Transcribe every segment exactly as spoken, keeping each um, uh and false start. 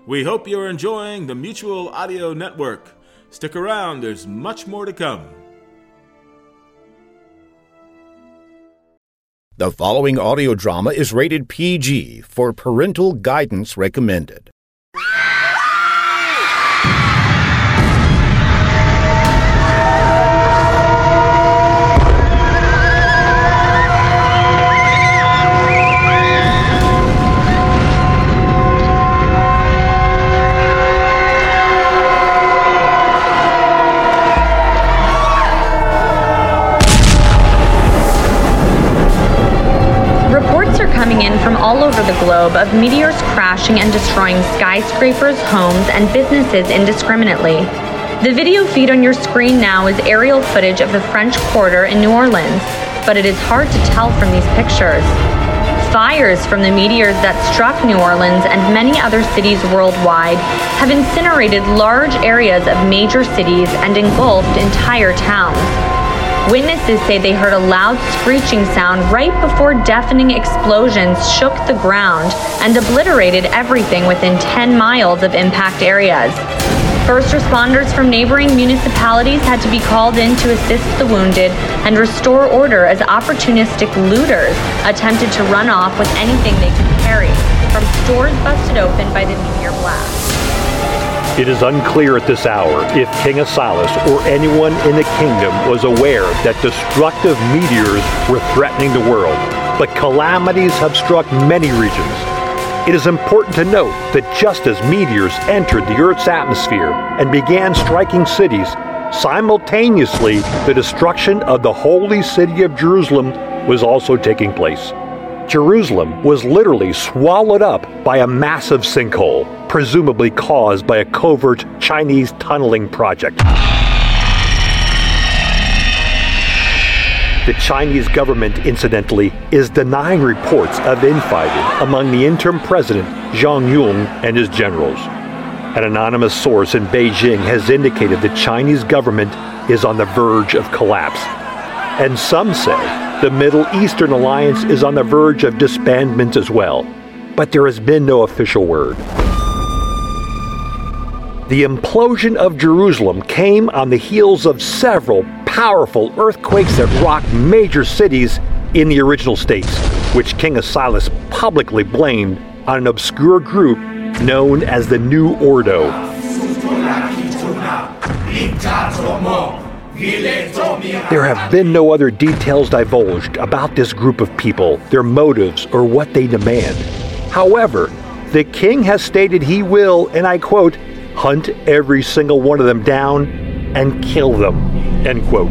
We hope you're enjoying the Mutual Audio Network. Stick around, there's much more to come. The following audio drama is rated P G for parental guidance recommended. Coming in from all over the globe of meteors crashing and destroying skyscrapers, homes, and businesses indiscriminately. The video feed on your screen now is aerial footage of the French Quarter in New Orleans, but it is hard to tell from these pictures. Fires from the meteors that struck New Orleans and many other cities worldwide have incinerated large areas of major cities and engulfed entire towns. Witnesses say they heard a loud screeching sound right before deafening explosions shook the ground and obliterated everything within ten miles of impact areas. First responders from neighboring municipalities had to be called in to assist the wounded and restore order as opportunistic looters attempted to run off with anything they could carry, from stores busted open by the meteor blast. It is unclear at this hour if King Asilas or anyone in the kingdom was aware that destructive meteors were threatening the world, but calamities have struck many regions. It is important to note that just as meteors entered the Earth's atmosphere and began striking cities, simultaneously the destruction of the holy city of Jerusalem was also taking place. Jerusalem was literally swallowed up by a massive sinkhole, presumably caused by a covert Chinese tunneling project. The Chinese government, incidentally, is denying reports of infighting among the interim president, Zhang Yong, and his generals. An anonymous source in Beijing has indicated the Chinese government is on the verge of collapse. And some say the Middle Eastern alliance is on the verge of disbandment as well. But there has been no official word. The implosion of Jerusalem came on the heels of several powerful earthquakes that rocked major cities in the original states, which King Asilas publicly blamed on an obscure group known as the New Ordo. There have been no other details divulged about this group of people, their motives, or what they demand. However, the king has stated he will, and I quote, hunt every single one of them down and kill them, end quote.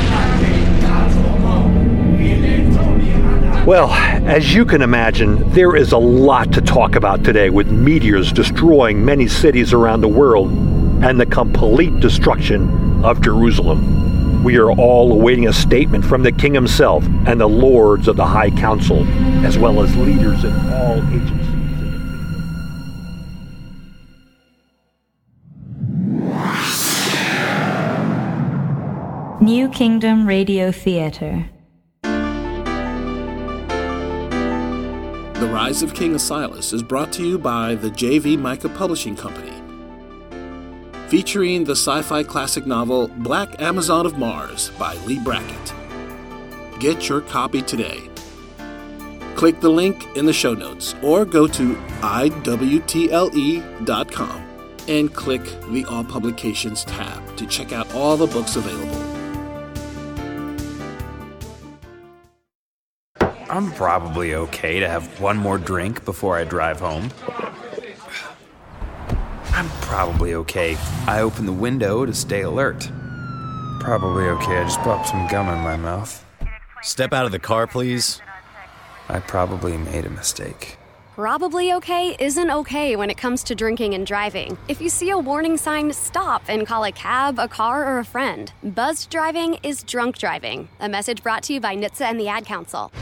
Well, as you can imagine, there is a lot to talk about today with meteors destroying many cities around the world and the complete destruction of Jerusalem. We are all awaiting a statement from the king himself and the lords of the High Council, as well as leaders in all agencies. New Kingdom Radio Theater. The Rise of King Asilas is brought to you by the J V Micah Publishing Company, featuring the sci-fi classic novel Black Amazon of Mars by Lee Brackett. Get your copy today. Click the link in the show notes or go to I W T L E dot com and click the All Publications tab to check out all the books available. I'm probably okay to have one more drink before I drive home. I'm probably okay. I open the window to stay alert. Probably okay. I just popped some gum in my mouth. Step out of the car, please. I probably made a mistake. Probably okay isn't okay when it comes to drinking and driving. If you see a warning sign, stop and call a cab, a car, or a friend. Buzzed driving is drunk driving. A message brought to you by N H T S A and the Ad Council.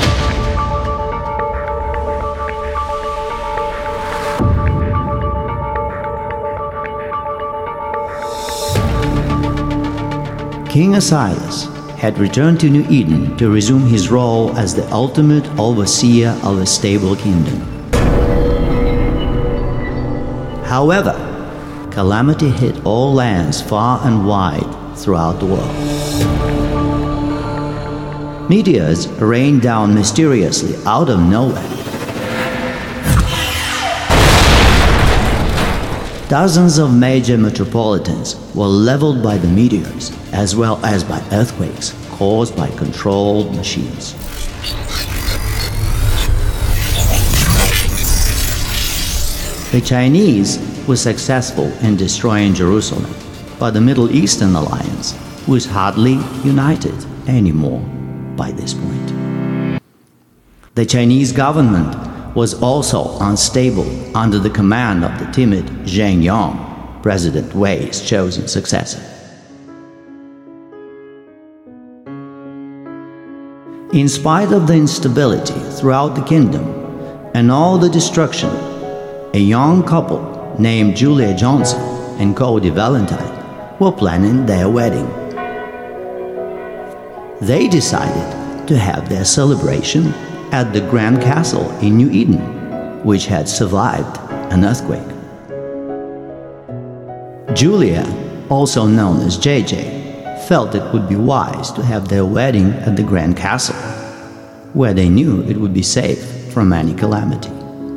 King Asilas had returned to New Eden to resume his role as the ultimate overseer of a stable kingdom. However, calamity hit all lands far and wide throughout the world. Meteors rained down mysteriously out of nowhere. Dozens of major metropolitans were leveled by the meteors, as well as by earthquakes caused by controlled machines. The Chinese were successful in destroying Jerusalem, but the Middle Eastern alliance was hardly united anymore by this point. The Chinese government was also unstable under the command of the timid Zheng Yang, President Wei's chosen successor. In spite of the instability throughout the kingdom and all the destruction, a young couple named Julia Johnson and Cody Valentine were planning their wedding. They decided to have their celebration at the Grand Castle in New Eden, which had survived an earthquake. Julia, also known as J J, felt it would be wise to have their wedding at the Grand Castle, where they knew it would be safe from any calamity.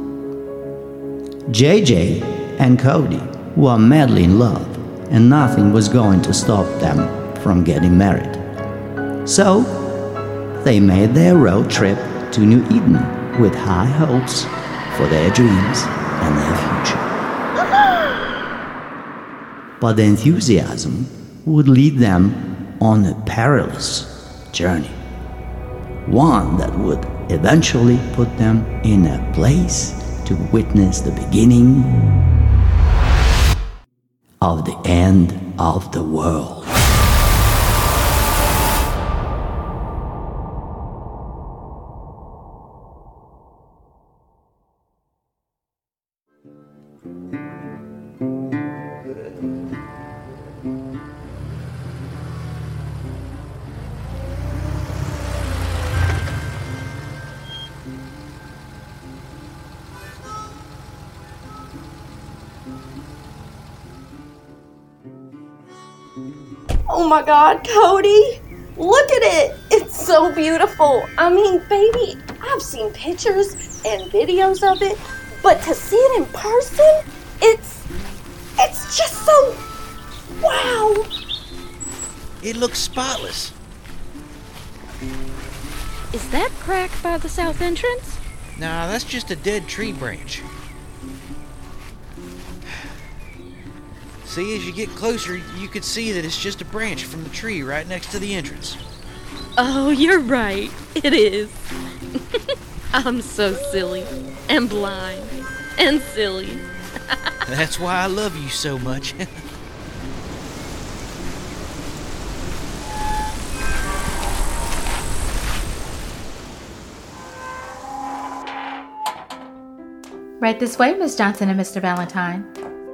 J J and Cody were madly in love, and nothing was going to stop them from getting married. So, they made their road trip to New Eden with high hopes for their dreams and their future. But the enthusiasm would lead them on a perilous journey, one that would eventually put them in a place to witness the beginning of the end of the world. Oh my God, Cody! Look at it! It's so beautiful! I mean, baby, I've seen pictures and videos of it, but to see it in person, it's... it's just so... wow! It looks spotless. Is that crack by the south entrance? Nah, that's just a dead tree branch. See, as you get closer, you could see that it's just a branch from the tree right next to the entrance. Oh, you're right. It is. I'm so silly and blind and silly. That's why I love you so much. Right this way, Miss Johnson and Mister Valentine.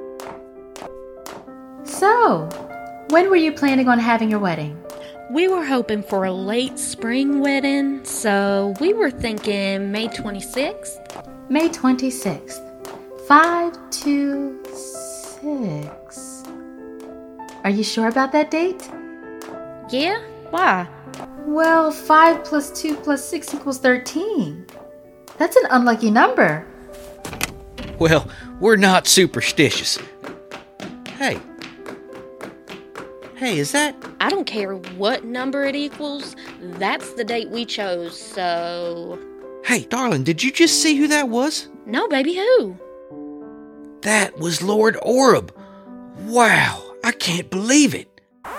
So, when were you planning on having your wedding? We were hoping for a late spring wedding, so we were thinking May twenty-sixth. May twenty-sixth. five two six. Are you sure about that date? Yeah? Why? Well, five plus two plus six equals thirteen. That's an unlucky number. Well, we're not superstitious. Hey. Hey, is that... I don't care what number it equals. That's the date we chose, so... Hey, darling, did you just see who that was? No, baby, who? That was Lord Oreb. Wow, I can't believe it.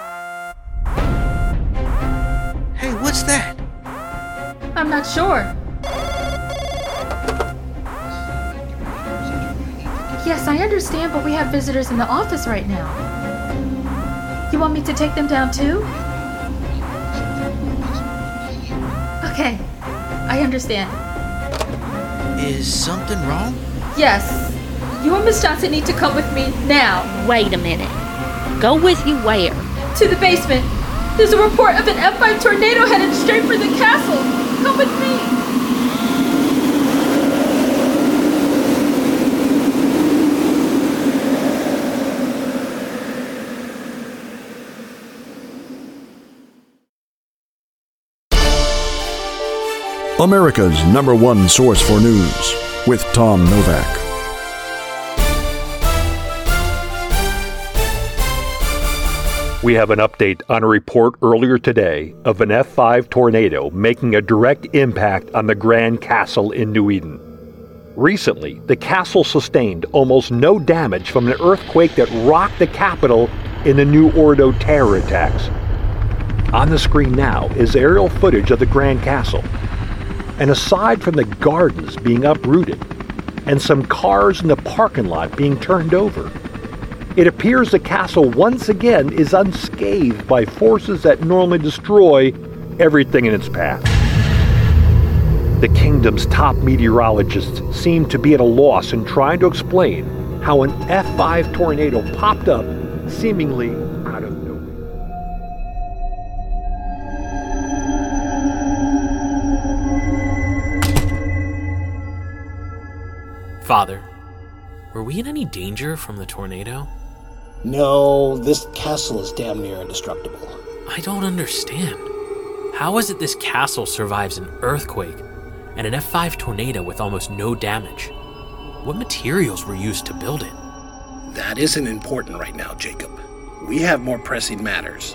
Hey, what's that? I'm not sure. Yes, I understand, but we have visitors in the office right now. You want me to take them down too? Okay, I understand. Is something wrong? Yes. You and Miss Johnson need to come with me now. Wait a minute. Go with you where? To the basement. There's a report of an F five tornado headed straight for the castle. Come with me. America's number one source for news, with Tom Novak. We have an update on a report earlier today of an F five tornado making a direct impact on the Grand Castle in New Eden. Recently, the castle sustained almost no damage from an earthquake that rocked the capital in the New Ordo terror attacks. On the screen now is aerial footage of the Grand Castle. And aside from the gardens being uprooted and some cars in the parking lot being turned over, it appears the castle once again is unscathed by forces that normally destroy everything in its path. The kingdom's top meteorologists seem to be at a loss in trying to explain how an F five tornado popped up seemingly out of nowhere. Father, were we in any danger from the tornado? No, this castle is damn near indestructible. I don't understand. How is it this castle survives an earthquake and an F five tornado with almost no damage? What materials were used to build it? That isn't important right now, Jacob. We have more pressing matters.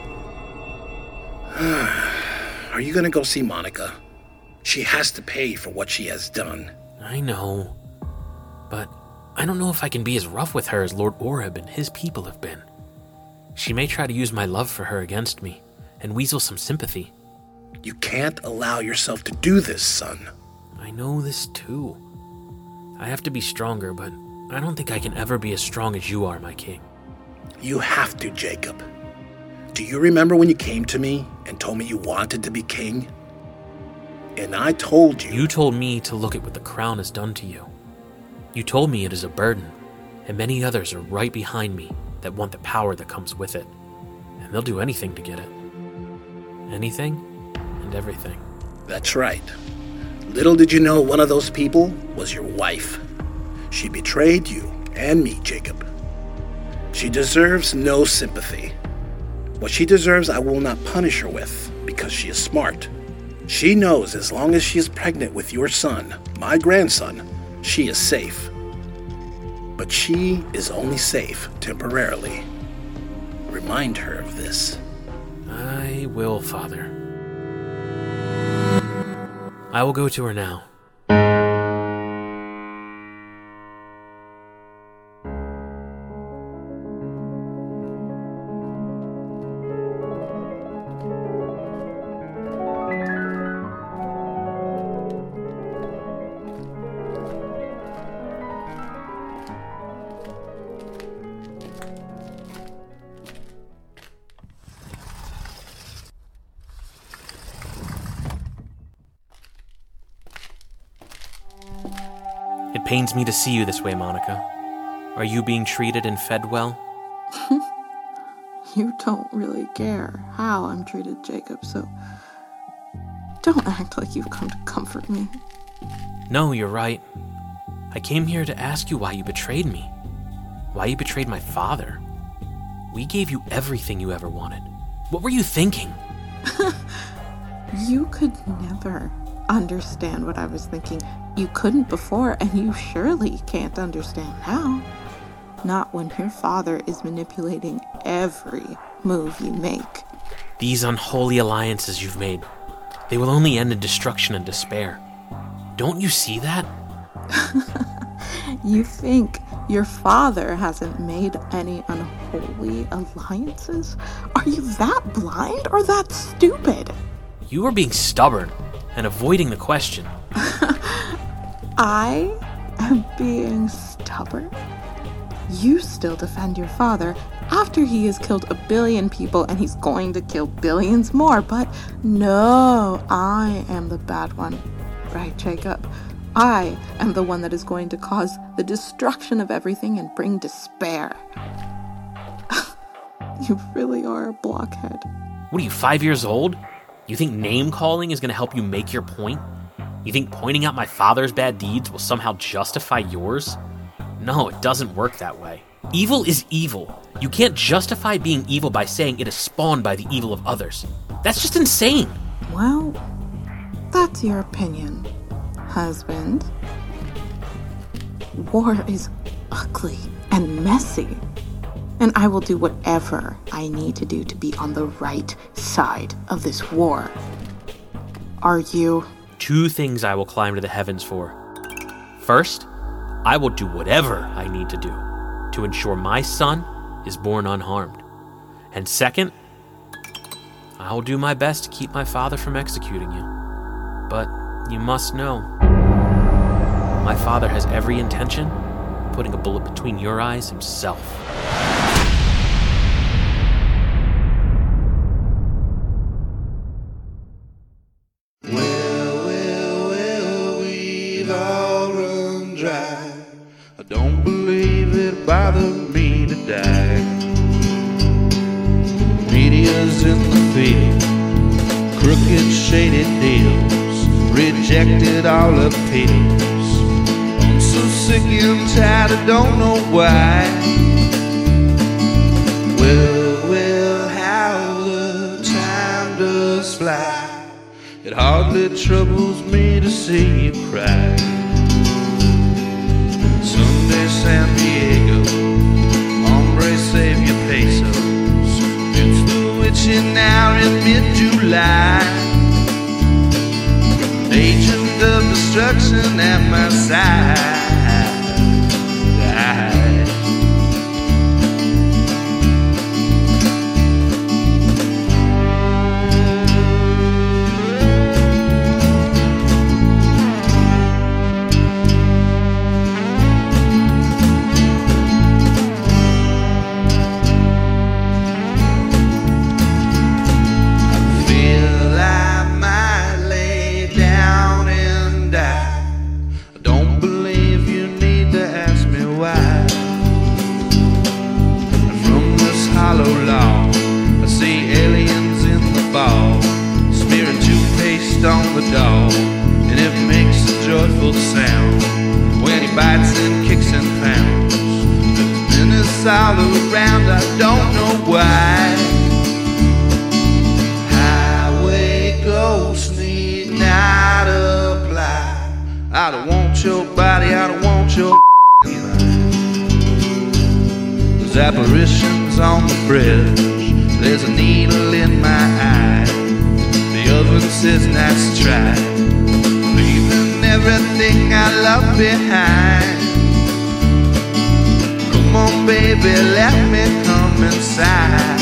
Are you gonna go see Monica? She has to pay for what she has done. I know, but I don't know if I can be as rough with her as Lord Oreb and his people have been. She may try to use my love for her against me and weasel some sympathy. You can't allow yourself to do this, son. I know this too. I have to be stronger, but I don't think I can ever be as strong as you are, my king. You have to, Jacob. Do you remember when you came to me and told me you wanted to be king? And I told you... You told me to look at what the crown has done to you. You told me it is a burden, and many others are right behind me that want the power that comes with it. And they'll do anything to get it. Anything and everything. That's right. Little did you know one of those people was your wife. She betrayed you and me, Jacob. She deserves no sympathy. What she deserves I will not punish her with, because she is smart. She knows as long as she is pregnant with your son, my grandson, she is safe. But she is only safe temporarily. Remind her of this. I will, Father. I will go to her now. It pains me to see you this way, Monica. Are you being treated and fed well? You don't really care how I'm treated, Jacob, so don't act like you've come to comfort me. No, you're right. I came here to ask you why you betrayed me. Why you betrayed my father. We gave you everything you ever wanted. What were you thinking? You could never understand what I was thinking. You couldn't before, and you surely can't understand now. Not when your father is manipulating every move you make. These unholy alliances you've made, they will only end in destruction and despair. Don't you see that? You think your father hasn't made any unholy alliances? Are you that blind or that stupid? You are being stubborn and avoiding the question. I am being stubborn? You still defend your father after he has killed a billion people and he's going to kill billions more, but no, I am the bad one. Right, Jacob? I am the one that is going to cause the destruction of everything and bring despair. You really are a blockhead. What are you, five years old? You think name-calling is going to help you make your point? You think pointing out my father's bad deeds will somehow justify yours? No, it doesn't work that way. Evil is evil. You can't justify being evil by saying it is spawned by the evil of others. That's just insane. Well, that that's your opinion, husband. War is ugly and messy, and I will do whatever I need to do to be on the right side of this war. Are you? Two things I will climb to the heavens for. First, I will do whatever I need to do to ensure my son is born unharmed. And second, I will do my best to keep my father from executing you. But you must know, my father has every intention of putting a bullet between your eyes himself. Well, well, well, we've all run dry. I don't believe it bothered me to die. Media's in the field, crooked, shady deals, rejected all appeals. I'm so sick and tired, I don't know why. Well, well, how the time does fly. It hardly troubles me to see you cry. Someday San Diego, hombre save your pesos. It's the witching hour in mid-July. Agent of destruction at my side. On the dog, and it makes a joyful sound when he bites and kicks and pounds. There's menace all around, I don't know why. Highway ghosts need not apply. I don't want your body, I don't want your life. There's apparitions on the bridge, there's a needle in my eye. The oven says nice try, leaving everything I love behind. Come on baby, let me come inside.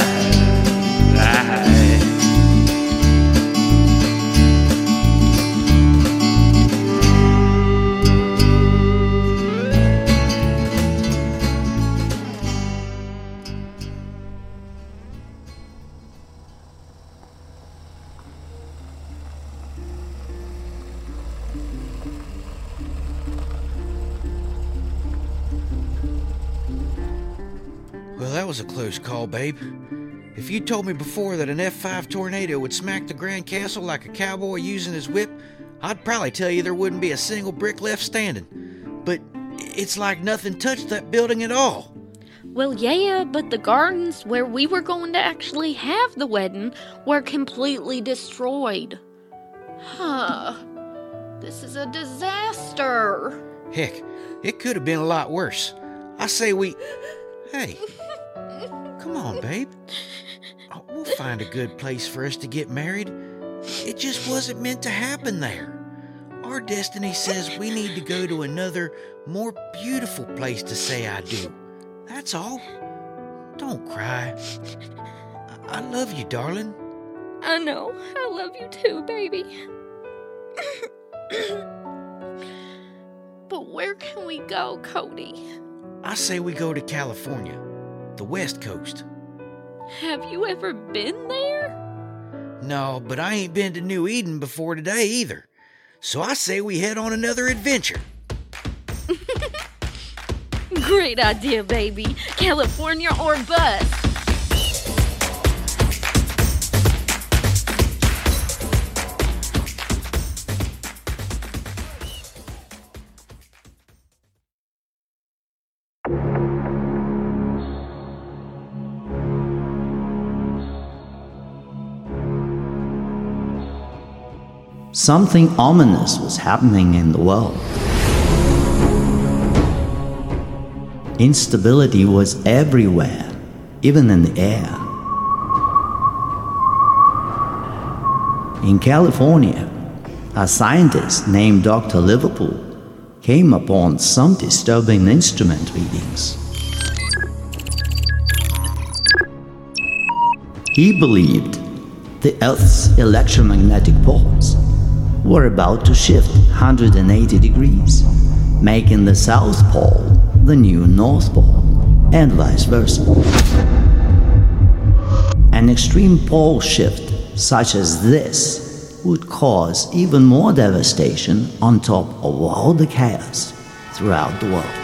Well, that was a close call, babe. If you told me before that an F five tornado would smack the Grand Castle like a cowboy using his whip, I'd probably tell you there wouldn't be a single brick left standing. But it's like nothing touched that building at all. Well, yeah, but the gardens where we were going to actually have the wedding were completely destroyed. Huh. This is a disaster. Heck, it could have been a lot worse. I say we... Hey, come on, babe. Oh, we'll find a good place for us to get married. It just wasn't meant to happen there. Our destiny says we need to go to another, more beautiful place to say I do. That's all. Don't cry. I, I love you, darling. I know. I love you too, baby. But where can we go, Cody? I say we go to California, the West Coast. Have you ever been there? No, but I ain't been to New Eden before today either. So I say we head on another adventure. Great idea, baby. California or bust. Something ominous was happening in the world. Instability was everywhere, even in the air. In California, a scientist named Doctor Liverpool came upon some disturbing instrument readings. He believed the Earth's electromagnetic poles were about to shift one hundred eighty degrees, making the South Pole the new North Pole, and vice versa. An extreme pole shift such as this would cause even more devastation on top of all the chaos throughout the world.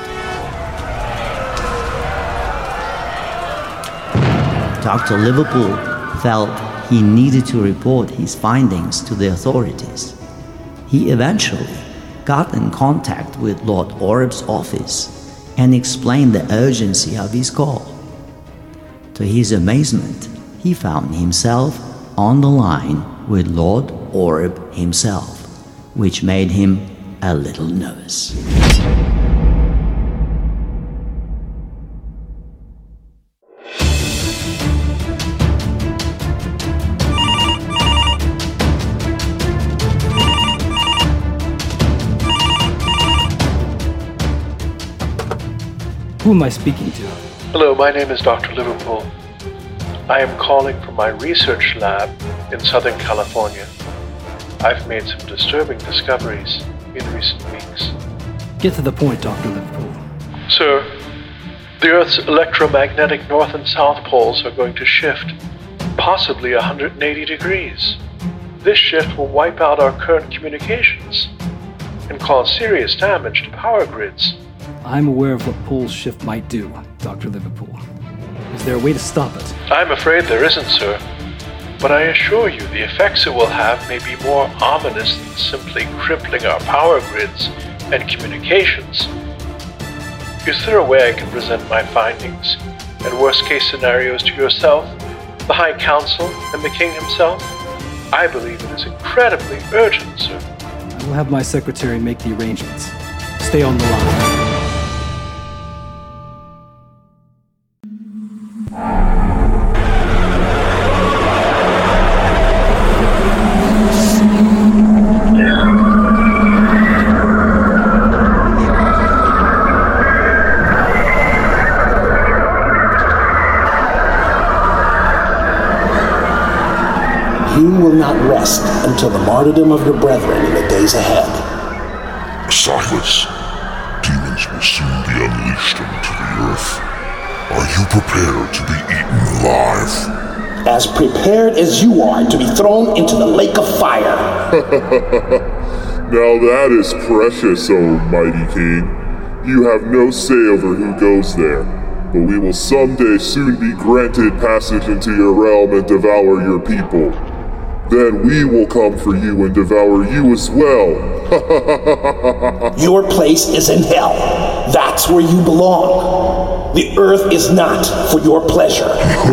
Doctor Liverpool felt he needed to report his findings to the authorities. He eventually got in contact with Lord Orb's office and explained the urgency of his call. To his amazement, he found himself on the line with Lord Orb himself, which made him a little nervous. Who am I speaking to? Hello, my name is Doctor Liverpool. I am calling from my research lab in Southern California. I've made some disturbing discoveries in recent weeks. Get to the point, Doctor Liverpool. Sir, the Earth's electromagnetic north and south poles are going to shift, possibly one hundred eighty degrees. This shift will wipe out our current communications and cause serious damage to power grids. I'm aware of what pole shift might do, Doctor Liverpool. Is there a way to stop it? I'm afraid there isn't, sir. But I assure you the effects it will have may be more ominous than simply crippling our power grids and communications. Is there a way I can present my findings and worst-case scenarios to yourself, the High Council, and the King himself? I believe it is incredibly urgent, sir. I will have my secretary make the arrangements. Stay on the line. You will not rest until the martyrdom of your brethren in the days ahead. Silas, demons will soon be unleashed onto the earth. Are you prepared to be eaten alive? As prepared as you are to be thrown into the lake of fire. Now that is precious, O mighty king. You have no say over who goes there, but we will someday soon be granted passage into your realm and devour your people. Then we will come for you and devour you as well. Your place is in hell. That's where you belong. The earth is not for your pleasure.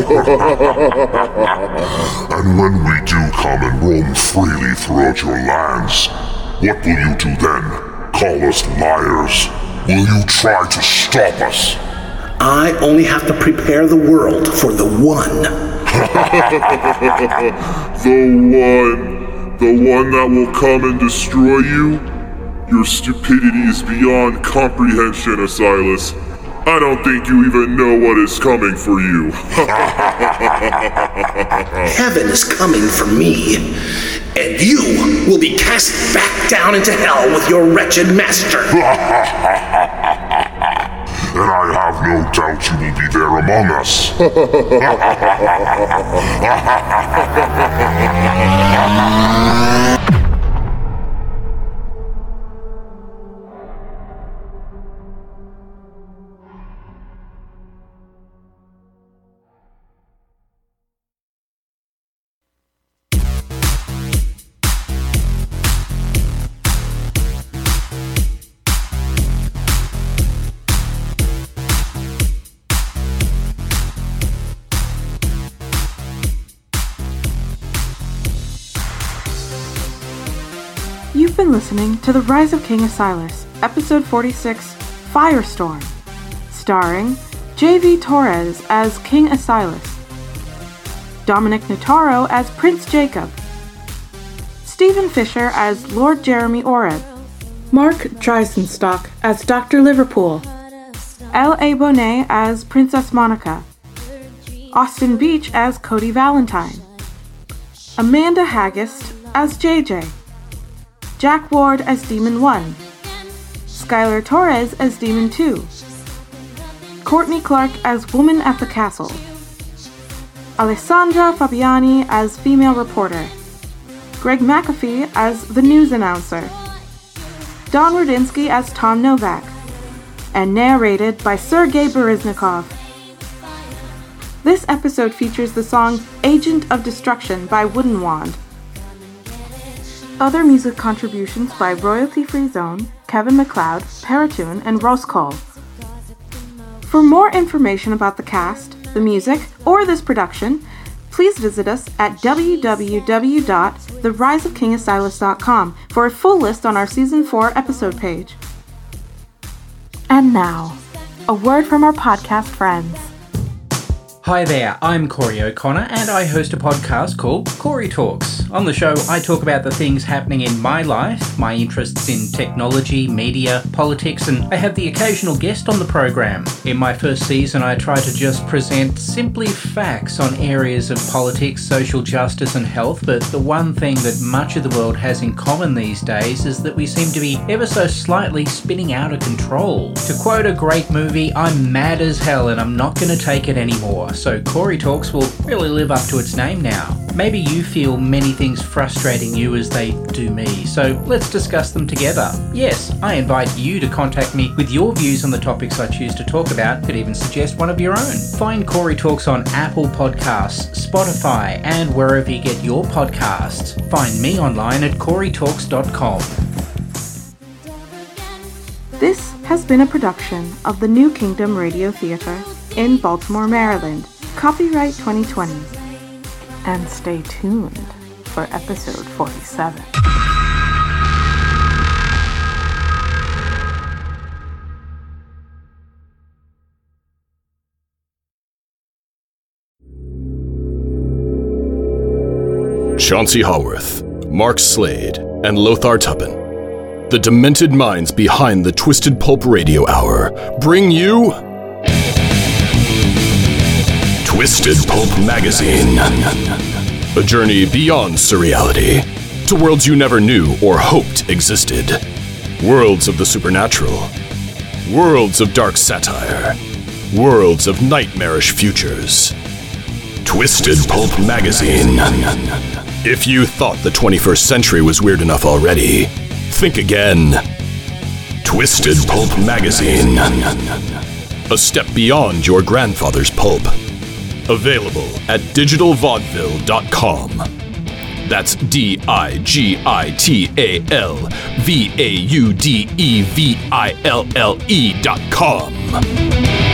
And when we do come and roam freely throughout your lands, what will you do then? Call us liars? Will you try to stop us? I only have to prepare the world for the one. The one, the one that will come and destroy you? Your stupidity is beyond comprehension, Asilas. I don't think you even know what is coming for you. Heaven is coming for me, and you will be cast back down into hell with your wretched master. And I have no doubt you will be there among us. listening to The Rise of King Asilas, Episode forty-six, Firestorm, starring J V Torres as King Asilas, Dominic Nataro as Prince Jacob, Stephen Fisher as Lord Jeremy Oreb, Mark Dreisenstock as Doctor Liverpool, L A. Bonet as Princess Monica, Austin Beach as Cody Valentine, Amanda Haggist as J J, Jack Ward as Demon one, Skylar Torres as Demon two, Courtney Clark as Woman at the Castle, Alessandra Fabiani as Female Reporter, Greg McAfee as the News Announcer, Don Rudinsky as Tom Novak, and narrated by Sergei Bereznikov. This episode features the song Agent of Destruction by Wooden Wand. Other music contributions by Royalty Free Zone, Kevin MacLeod, Paratune, and Roskol. For more information about the cast, the music, or this production, please visit us at w w w dot the rise of king asilas dot com for a full list on our Season four episode page. And now, a word from our podcast friends. Hi there, I'm Corey O'Connor and I host a podcast called Corey Talks. On the show, I talk about the things happening in my life, my interests in technology, media, politics, and I have the occasional guest on the program. In my first season, I try to just present simply facts on areas of politics, social justice, and health, but the one thing that much of the world has in common these days is that we seem to be ever so slightly spinning out of control. To quote a great movie, I'm mad as hell and I'm not going to take it anymore. So Corey Talks will really live up to its name now. Maybe you feel many things frustrating you as they do me, so let's discuss them together. Yes, I invite you to contact me with your views on the topics I choose to talk about, could even suggest one of your own. Find Corey Talks on Apple Podcasts, Spotify, and wherever you get your podcasts. Find me online at corey talks dot com. This has been a production of the New Kingdom Radio Theatre in Baltimore, Maryland. Copyright twenty twenty. And stay tuned for episode forty-seven. Chauncey Haworth, Mark Slade, and Lothar Tuppen, the demented minds behind the Twisted Pulp Radio Hour, bring you Twisted Pulp Magazine. A journey beyond surreality to worlds you never knew or hoped existed. Worlds of the supernatural. Worlds of dark satire. Worlds of nightmarish futures. Twisted Pulp Magazine. If you thought the twenty-first century was weird enough already, think again. Twisted Pulp Magazine. A step beyond your grandfather's pulp. Available at digital vaudeville dot com. That's D I G I T A L V A U D E V I L L E dot com.